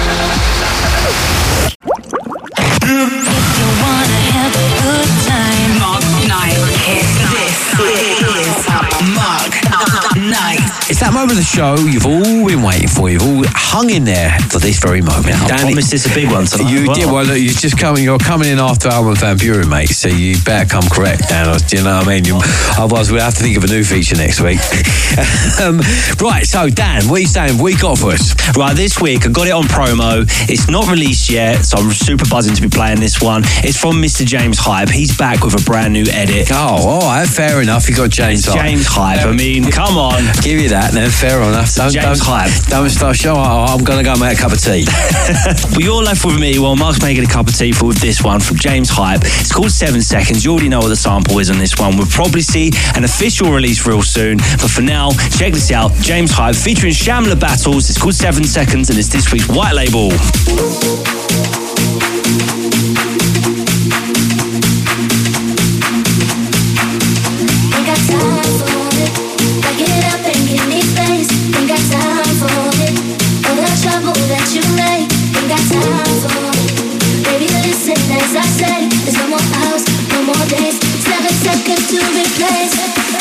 If you wanna have a good time, Mark Knight Kiss. This is Mark Knight. It's that come over the show you've all been waiting for. You've all hung in there for this very moment. I promise it's a big one tonight. You did. Well, look, you're coming in after Armin van Buuren, mate, so you better come correct, Dan. Do you know what I mean? Otherwise we'll have to think of a new feature next week. Right, so Dan, what are you saying? What you got for us? Right, this week I got it on promo. It's not released yet, so I'm super buzzing to be playing this one. It's from Mr. James Hype. He's back with a brand new edit. Oh, all right, fair enough. You got James Hype. James Hype. I mean, come on. Give you that, then. Fair enough. James Hype. Don't start show. I'm going to go make a cup of tea. Well, you're left with me while Mark's making a cup of tea for this one from James Hype. It's called 7 Seconds. You already know what the sample is on this one. We'll probably see an official release real soon. But for now, check this out. James Hype featuring Shamla Battles. It's called 7 Seconds and it's this week's White Label. As I say, there's no more hours, no more days, 7 seconds to replace.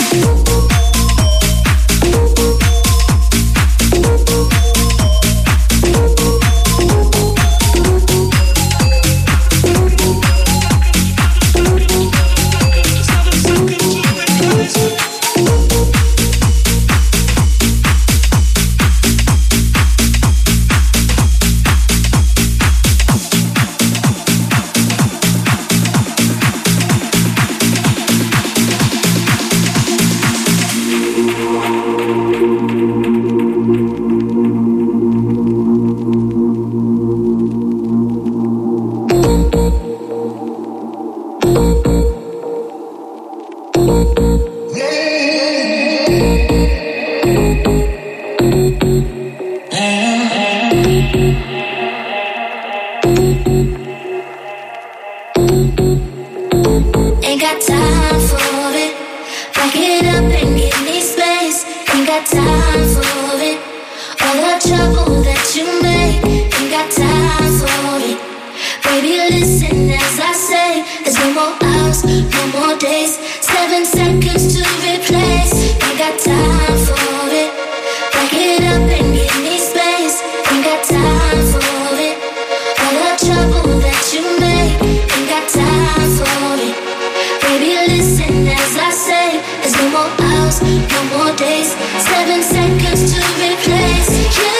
Ain't got time for it. Back it up and give me space. Ain't got time for it. All the trouble that you make. Ain't got time for it. Baby, listen as I say. There's no more hours, no more days. 7 seconds to replace. Ain't got time for it. Back it up and give me space. Ain't got time for it. All the trouble that you make. Ain't got time for it. Baby, listen as I say. There's no more hours, no more days. 7 seconds to replace you.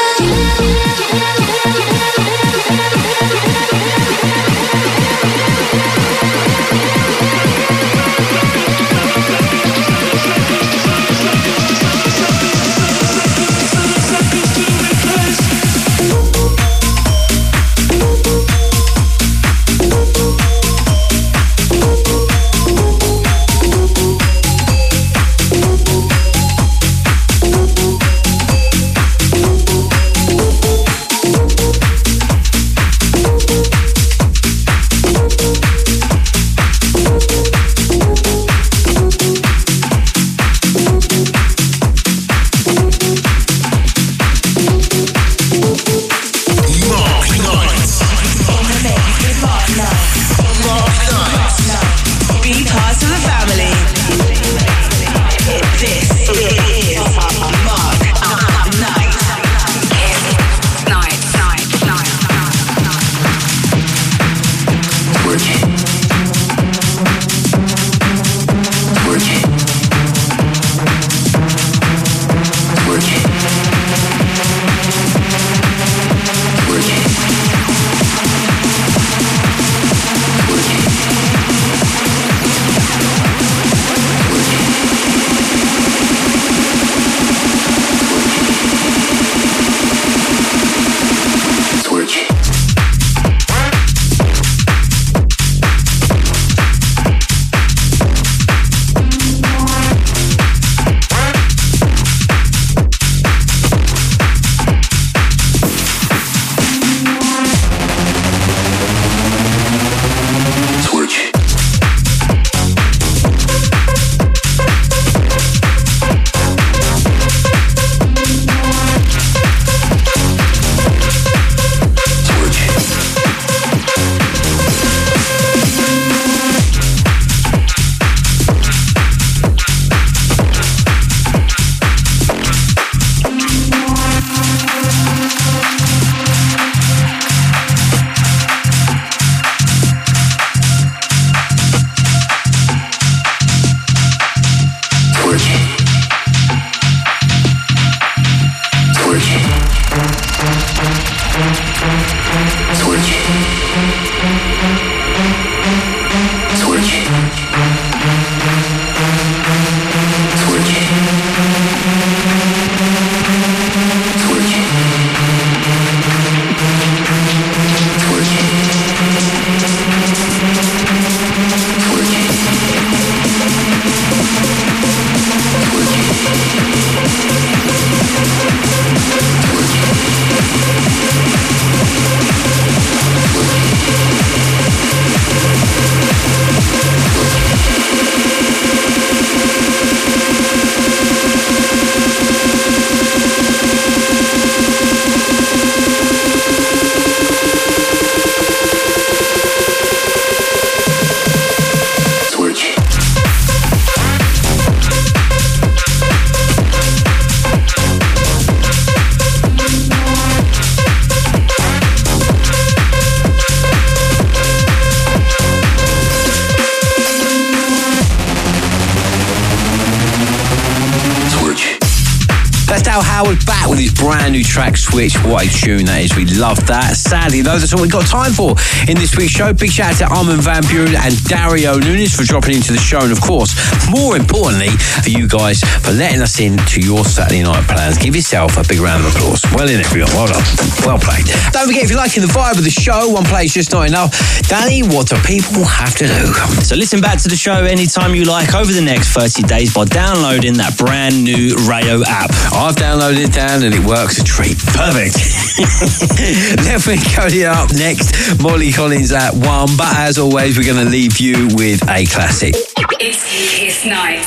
Sal Howard back with his brand new track Switch. What a tune that is. We love that. Sadly, though, that's all we've got time for in this week's show. Big shout out to Armin van Buren and Dario Nunes for dropping into the show. And of course, more importantly, for you guys for letting us into your Saturday night plans. Give yourself a big round of applause. Well in, everyone. Well done. Well played. Don't forget, if you're liking the vibe of the show, one play is just not enough. Danny, what do people have to do? So listen back to the show anytime you like over the next 30 days by downloading that brand new Rayo app. I've downloaded it, Dan, and it works a treat. Perfect. Definitely coming up next, Molly Collins at 1. But as always, we're going to leave you with a classic. It's Kiss Night.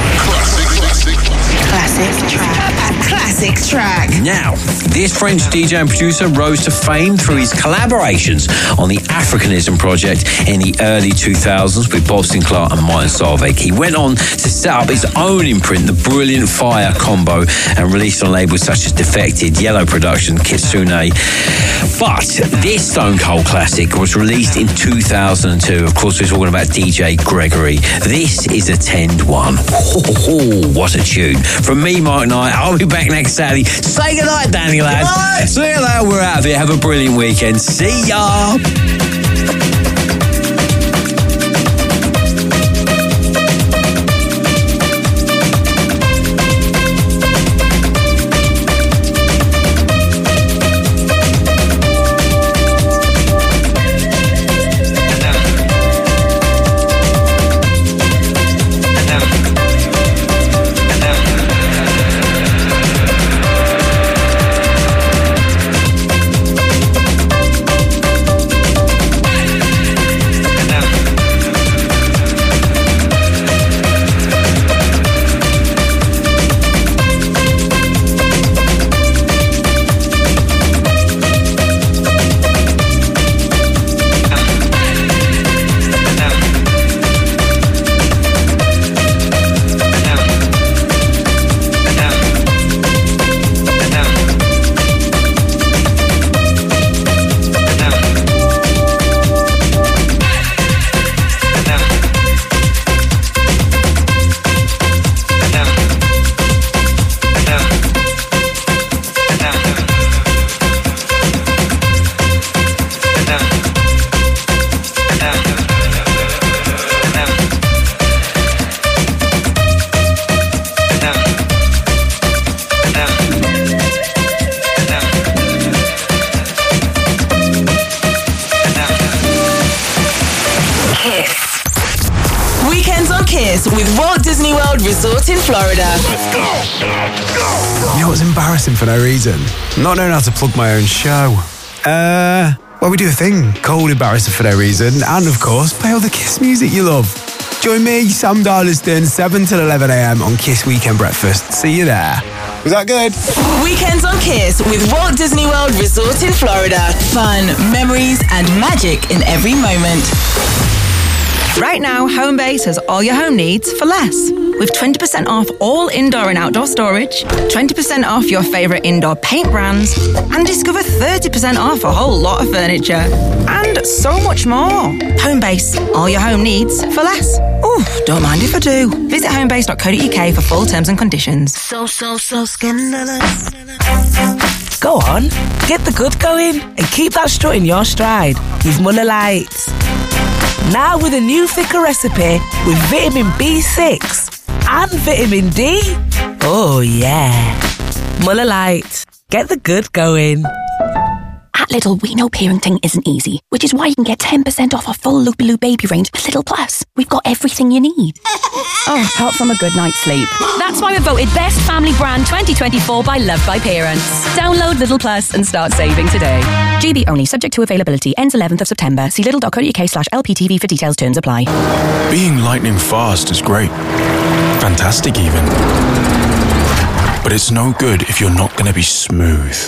Classic track. Now, this French DJ and producer rose to fame through his collaborations on the Africanism project in the early 2000s with Bob Sinclair and Martin Solveig. He went on to set up his own imprint, the Brilliant Fire Combo, and released on labels such as Defected, Yellow Production, Kitsune. But this Stone Cold classic was released in 2002. Of course, we're talking about DJ Gregory. This is Attend 1. What a tune. From me, Mark Knight, I'll be back next Saturday. Say goodnight, Danny, lad. See you later. We're out of here. Have a brilliant weekend. See ya. Resort in Florida. You know what's embarrassing for no reason? Not knowing how to plug my own show. Well, we do a thing called Embarrassing for No Reason, and of course, play all the Kiss music you love. Join me, Sam Darliston, 7 till 11 a.m. on Kiss Weekend Breakfast. See you there. Was that good? Weekends on Kiss with Walt Disney World Resort in Florida. Fun, memories, and magic in every moment. Right now, Homebase has all your home needs for less. With 20% off all indoor and outdoor storage, 20% off your favourite indoor paint brands, and discover 30% off a whole lot of furniture. And so much more. Homebase, all your home needs for less. Ooh, don't mind if I do. Visit homebase.co.uk for full terms and conditions. So scandalous. Go on, get the good going and keep that strut in your stride with Muller Light. Now with a new thicker recipe with vitamin B6 and vitamin D. Oh yeah. Muller Light. Get the good going. At Lidl, we know parenting isn't easy, which is why you can get 10% off our full Loopy-Loo baby range with Lidl Plus. We've got everything you need. Oh, apart from a good night's sleep. That's why we're voted Best Family Brand 2024 by Loved by Parents. Download Lidl Plus and start saving today. GB only, subject to availability. Ends 11th of September. See lidl.co.uk/LPTV for details. Terms apply. Being lightning fast is great. Fantastic even. But it's no good if you're not going to be smooth.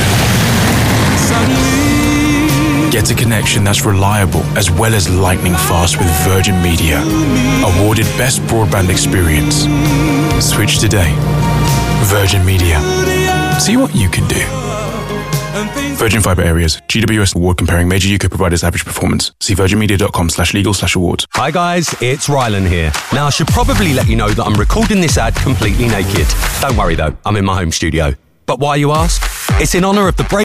Get a connection that's reliable as well as lightning fast with Virgin Media. Awarded Best Broadband Experience. Switch today. Virgin Media. See what you can do. Virgin Fibre Areas. GWS award comparing major UK providers' average performance. See virginmedia.com/legal/awards. Hi guys, it's Rylan here. Now I should probably let you know that I'm recording this ad completely naked. Don't worry though, I'm in my home studio. But why, you ask? It's in honour of the break